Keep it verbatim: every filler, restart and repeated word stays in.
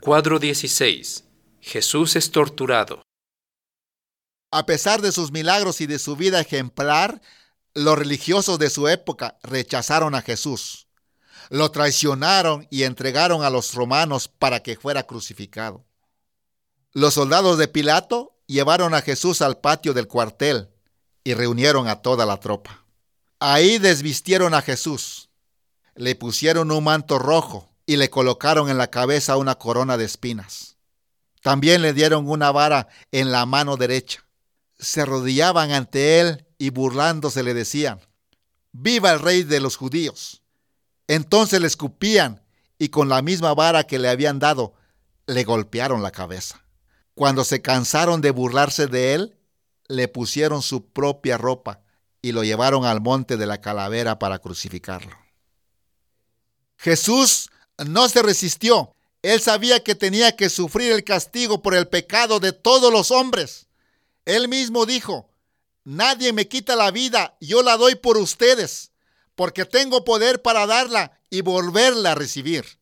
Cuadro dieciséis. Jesús es torturado. A pesar de sus milagros y de su vida ejemplar, los religiosos de su época rechazaron a Jesús. Lo traicionaron y entregaron a los romanos para que fuera crucificado. Los soldados de Pilato llevaron a Jesús al patio del cuartel y reunieron a toda la tropa. Ahí desvistieron a Jesús, le pusieron un manto rojo y le colocaron en la cabeza una corona de espinas. También le dieron una vara en la mano derecha. Se arrodillaban ante él y burlándose le decían: «¡Viva el rey de los judíos!». Entonces le escupían y con la misma vara que le habían dado, le golpearon la cabeza. Cuando se cansaron de burlarse de él, le pusieron su propia ropa y lo llevaron al monte de la calavera para crucificarlo. Jesús no se resistió. Él sabía que tenía que sufrir el castigo por el pecado de todos los hombres. Él mismo dijo: «Nadie me quita la vida, yo la doy por ustedes, porque tengo poder para darla y volverla a recibir».